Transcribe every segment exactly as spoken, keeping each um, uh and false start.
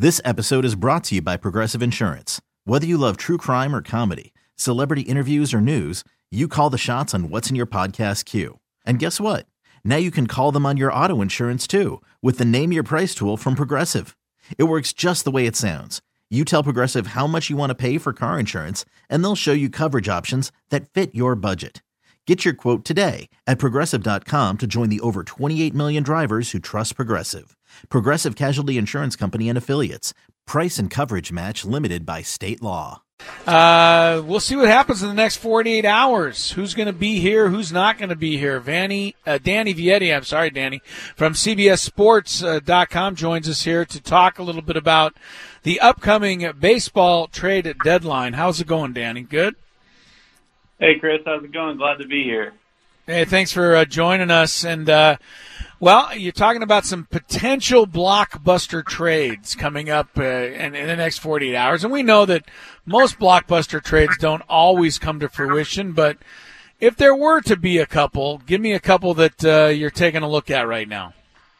This episode is brought to you by Progressive Insurance. Whether you love true crime or comedy, celebrity interviews or news, you call the shots on what's in your podcast queue. And guess what? Now you can call them on your auto insurance too with the Name Your Price tool from Progressive. It works just the way it sounds. You tell Progressive how much you want to pay for car insurance, and they'll show you coverage options that fit your budget. Get your quote today at Progressive dot com to join the over twenty-eight million drivers who trust Progressive. Progressive Casualty Insurance Company and Affiliates. Price and coverage match limited by state law. Uh, we'll see what happens in the next forty-eight hours. Who's going to be here? Who's not going to be here? Vanny, uh, Danny Vietti, I'm sorry, Danny, from C B S Sports dot com joins us here to talk a little bit about the upcoming baseball trade deadline. How's it going, Danny? Good? Hey, Chris. How's it going? Glad to be here. Hey, thanks for uh, joining us. And, uh, well, you're talking about some potential blockbuster trades coming up uh, in, in the next forty-eight hours. And we know that most blockbuster trades don't always come to fruition. But if there were to be a couple, give me a couple that uh, you're taking a look at right now.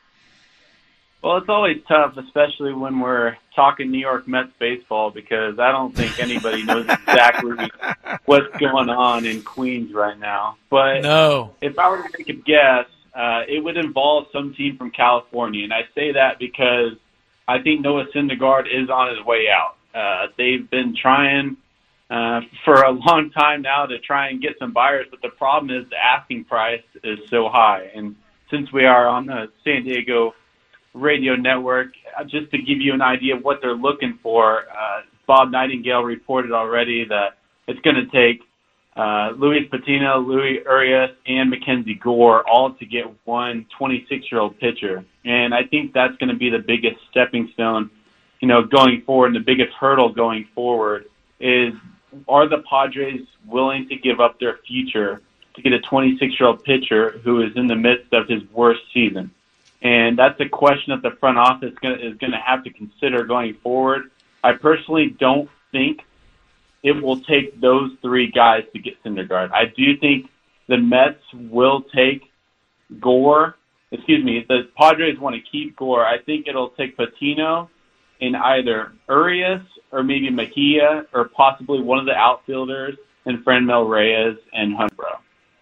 Well, it's always tough, especially when we're talking New York Mets baseball, because I don't think anybody knows exactly what's going on in Queens right now. But no. If I were to make a guess, uh, it would involve some team from California. And I say that because I think Noah Syndergaard is on his way out. Uh, they've been trying uh, for a long time now to try and get some buyers, but the problem is the asking price is so high. And since we are on the San Diego radio network, just to give you an idea of what they're looking for, uh, Bob Nightingale reported already that it's going to take uh, Luis Patino, Louis Urias, and Mackenzie Gore all to get one twenty-six-year-old pitcher. And I think that's going to be the biggest stepping stone, you know, going forward, and the biggest hurdle going forward is, are the Padres willing to give up their future to get a twenty-six-year-old pitcher who is in the midst of his worst season? And that's a question that the front office is going to have to consider going forward. I personally don't think it will take those three guys to get Syndergaard. I do think the Mets will take Gore. Excuse me, the Padres want to keep Gore. I think it'll take Patino in either Urias or maybe Mejia or possibly one of the outfielders and Franmil Reyes and Hunbro.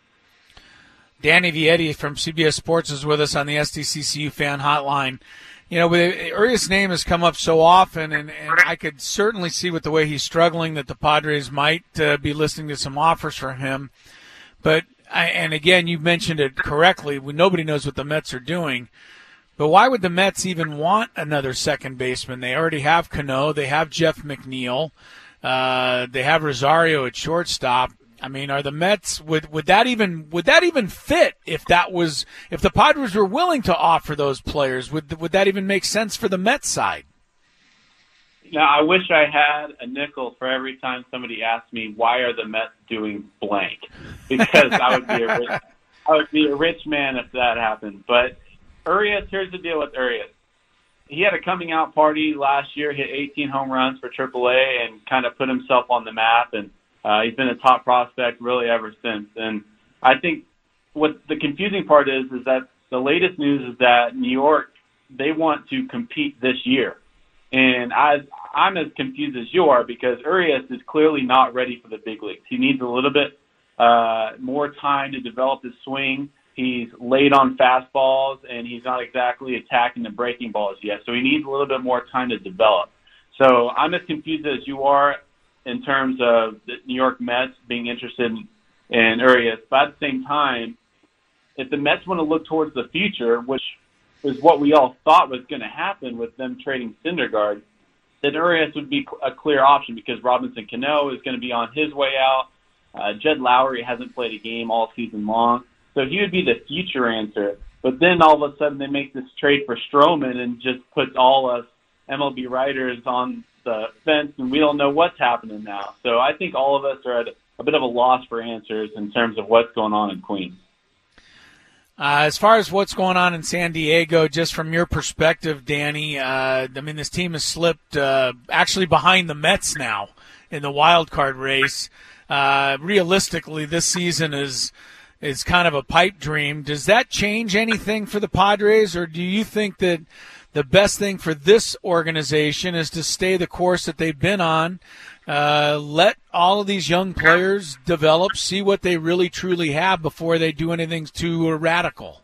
Danny Vietti from C B S Sports is with us on the S D C C U fan hotline. You know, Urias' name has come up so often, and, and I could certainly see with the way he's struggling that the Padres might uh, be listening to some offers for him. But, I, and again, you mentioned it correctly, nobody knows what the Mets are doing. But why would the Mets even want another second baseman? They already have Cano, they have Jeff McNeil, uh, they have Rosario at shortstop. I mean, are the Mets would would that even would that even fit if that was if the Padres were willing to offer those players? Would would that even make sense for the Mets side? Now, I wish I had a nickel for every time somebody asked me why are the Mets doing blank, because I would be a rich, I would be a rich man if that happened. But Urias, here's the deal with Urias. He had a coming out party last year, hit eighteen home runs for triple A, and kind of put himself on the map. And Uh, he's been a top prospect really ever since. And I think what the confusing part is, is that the latest news is that New York, they want to compete this year. And I, I'm as confused as you are, because Urias is clearly not ready for the big leagues. He needs a little bit uh, more time to develop his swing. He's late on fastballs, and he's not exactly attacking the breaking balls yet. So he needs a little bit more time to develop. So I'm as confused as you are in terms of the New York Mets being interested in, in Urias. But at the same time, if the Mets want to look towards the future, which is what we all thought was going to happen with them trading Syndergaard, then Urias would be a clear option, because Robinson Cano is going to be on his way out. Uh, Jed Lowry hasn't played a game all season long. So he would be the future answer. But then all of a sudden they make this trade for Stroman and just puts all us M L B writers on the fence, and we don't know what's happening now. So I think all of us are at a bit of a loss for answers in terms of what's going on in Queens. Uh, as far as what's going on in San Diego, just from your perspective, Danny, uh, I mean, this team has slipped uh, actually behind the Mets now in the wild card race. Uh, realistically, this season is is kind of a pipe dream. Does that change anything for the Padres, or do you think that the best thing for this organization is to stay the course that they've been on. Uh, let all of these young players develop, see what they really truly have before they do anything too radical.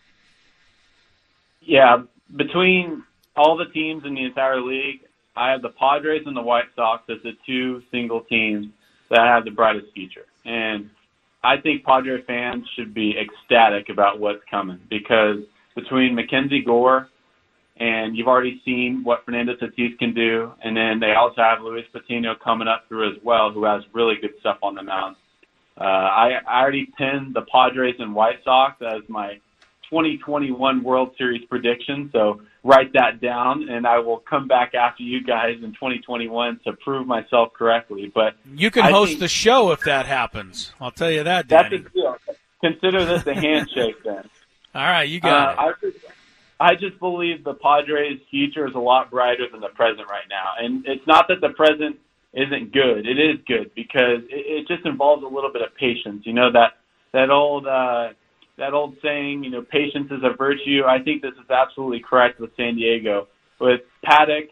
Yeah, between all the teams in the entire league, I have the Padres and the White Sox as the two single teams that have the brightest future. And I think Padre fans should be ecstatic about what's coming, because between Mackenzie Gore, and you've already seen what Fernando Tatis can do, and then they also have Luis Patino coming up through as well, who has really good stuff on the mound. Uh, I, I already pinned the Padres and White Sox as my twenty twenty-one World Series prediction, so write that down, and I will come back after you guys in twenty twenty-one to prove myself correctly. But you can I host think the show if that happens. I'll tell you that, Danny. That's a deal. Consider this a handshake then. All right, you got uh, it. I just, I just believe the Padres' future is a lot brighter than the present right now. And it's not that the present isn't good. It is good, because it, it just involves a little bit of patience. You know, that, that old uh, that old saying, you know, patience is a virtue. I think this is absolutely correct with San Diego. With Paddock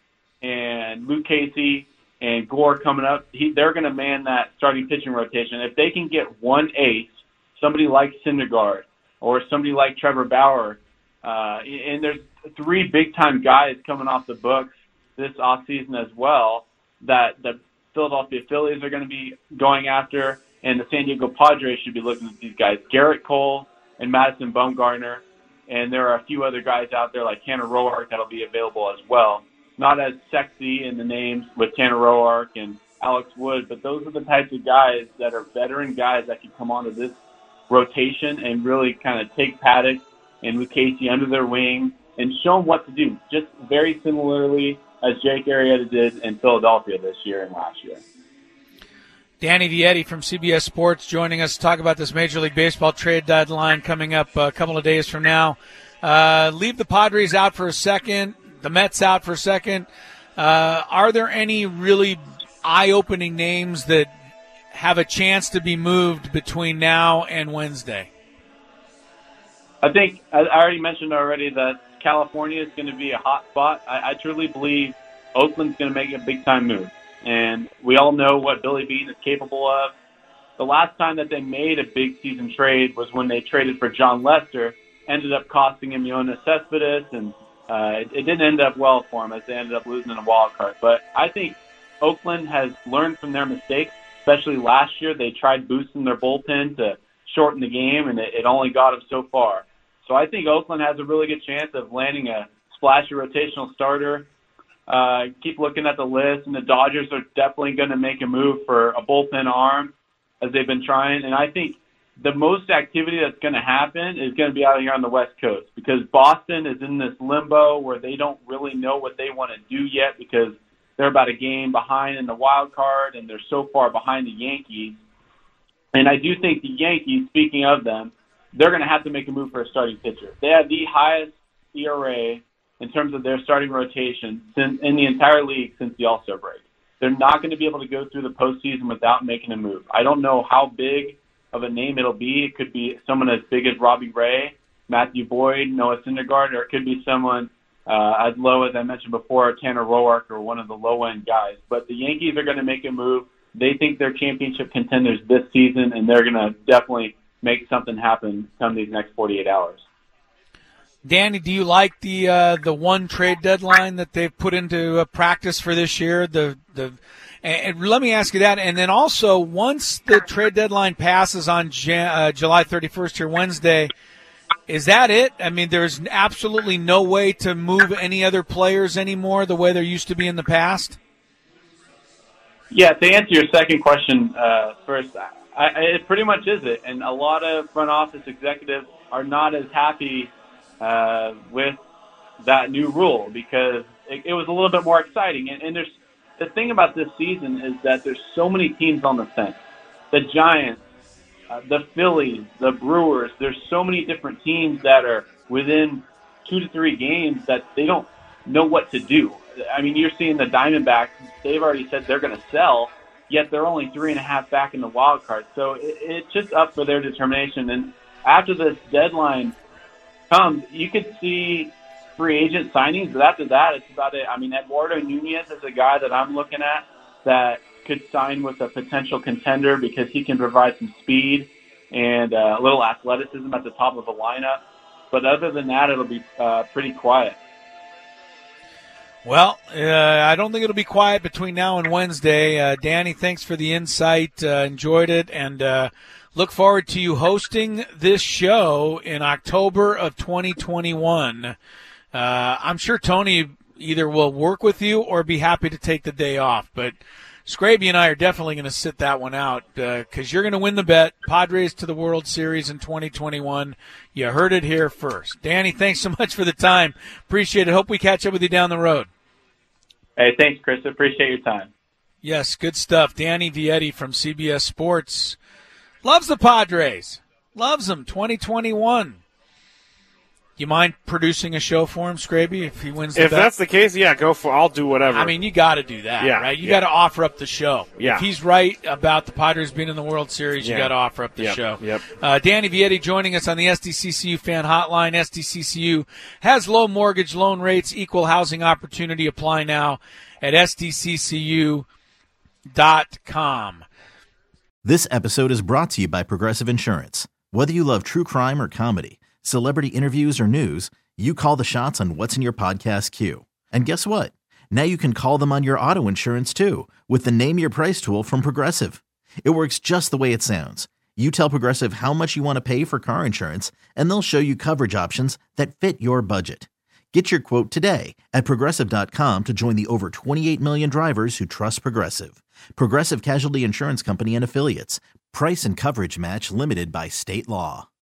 and Luke Casey and Gore coming up, he, they're going to man that starting pitching rotation. If they can get one ace, somebody like Syndergaard or somebody like Trevor Bauer, uh, and there's three big-time guys coming off the books this offseason as well that the Philadelphia Phillies are going to be going after, and the San Diego Padres should be looking at these guys, Garrett Cole and Madison Bumgarner, and there are a few other guys out there like Tanner Roark that'll be available as well. Not as sexy in the names with Tanner Roark and Alex Wood, but those are the types of guys that are veteran guys that can come onto this rotation and really kind of take Paddock and Luke Casey under their wing and show them what to do, just very similarly as Jake Arrieta did in Philadelphia this year and last year. Danny Vietti from C B S Sports joining us to talk about this Major League Baseball trade deadline coming up a couple of days from now. Uh, leave the Padres out for a second, the Mets out for a second. Uh, are there any really eye-opening names that have a chance to be moved between now and Wednesday? I think I already mentioned already that California is going to be a hot spot. I, I truly believe Oakland's going to make a big-time move. And we all know what Billy Beane is capable of. The last time that they made a big season trade was when they traded for John Lester, ended up costing him Yoenis Cespedes, and uh, it, it didn't end up well for him as they ended up losing in a wild card. But I think Oakland has learned from their mistakes, especially last year. They tried boosting their bullpen to shorten the game, and it, it only got them so far. So I think Oakland has a really good chance of landing a splashy rotational starter. Uh, keep looking at the list, and the Dodgers are definitely going to make a move for a bullpen arm, as they've been trying. And I think the most activity that's going to happen is going to be out here on the West Coast, because Boston is in this limbo where they don't really know what they want to do yet, because they're about a game behind in the wild card, and they're so far behind the Yankees. And I do think the Yankees, speaking of them, they're going to have to make a move for a starting pitcher. They have the highest E R A in terms of their starting rotation since, in the entire league since the All-Star break. They're not going to be able to go through the postseason without making a move. I don't know how big of a name it'll be. It could be someone as big as Robbie Ray, Matthew Boyd, Noah Syndergaard, or it could be someone uh, as low as I mentioned before, Tanner Roark, or one of the low-end guys. But the Yankees are going to make a move. They think they're championship contenders this season, and they're going to definitely make something happen come these next forty-eight hours. Danny, do you like the uh, the one trade deadline that they've put into uh, practice for this year? The the and, and let me ask you that, and then also once the trade deadline passes on Jan, uh, July thirty-first here Wednesday, is that it? I mean, there's absolutely no way to move any other players anymore the way there used to be in the past? Yeah, to answer your second question uh, first, I, I, it pretty much is it, and a lot of front office executives are not as happy Uh, with that new rule, because it, it was a little bit more exciting. And, and there's the thing about this season is that there's so many teams on the fence. The Giants, uh, the Phillies, the Brewers, there's so many different teams that are within two to three games that they don't know what to do. I mean, you're seeing the Diamondbacks, they've already said they're going to sell, yet they're only three and a half back in the wild card. So it, it's just up for their determination. And after this deadline comes, you could see free agent signings, but after that, it's about it. I mean, Eduardo Nunez is a guy that I'm looking at that could sign with a potential contender because he can provide some speed and uh, a little athleticism at the top of the lineup. But other than that, it'll be uh, pretty quiet. Well, uh, I don't think it'll be quiet between now and Wednesday. Uh, Danny, thanks for the insight. Uh, enjoyed it, and uh, look forward to you hosting this show in October of twenty twenty-one. Uh, I'm sure Tony either will work with you or be happy to take the day off. But Scraby and I are definitely going to sit that one out because uh, you're going to win the bet. Padres to the World Series in twenty twenty-one. You heard it here first. Danny, thanks so much for the time. Appreciate it. Hope we catch up with you down the road. Hey, thanks, Chris. Appreciate your time. Yes, good stuff. Danny Vietti from C B S Sports. Loves the Padres. Loves them. twenty twenty-one. You mind producing a show for him, Scraby, if he wins the If bet? that's the case, yeah, go for I'll do whatever. I mean, you got to do that, Yeah, right? You yeah. got to offer up the show. Yeah. If he's right about the Padres being in the World Series, you Yeah. got to offer up the Yep, show. yep. Uh, Danny Vietti joining us on the S D C C U Fan Hotline. S D C C U has low mortgage loan rates, equal housing opportunity. Apply now at S D C C U dot com. This episode is brought to you by Progressive Insurance. Whether you love true crime or comedy, celebrity interviews or news, you call the shots on what's in your podcast queue. And guess what? Now you can call them on your auto insurance too with the Name Your Price tool from Progressive. It works just the way it sounds. You tell Progressive how much you want to pay for car insurance, and they'll show you coverage options that fit your budget. Get your quote today at Progressive dot com to join the over twenty-eight million drivers who trust Progressive. Progressive Casualty Insurance Company and Affiliates. Price and coverage match limited by state law.